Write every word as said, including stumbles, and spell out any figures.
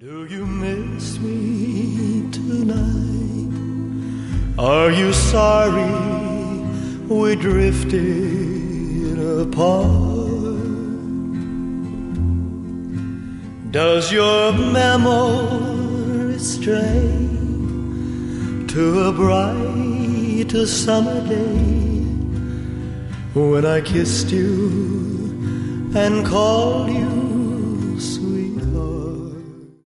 Do you miss me tonight? Are you sorry we drifted apart? Does your memory stray to a bright summer day when I kissed you and called you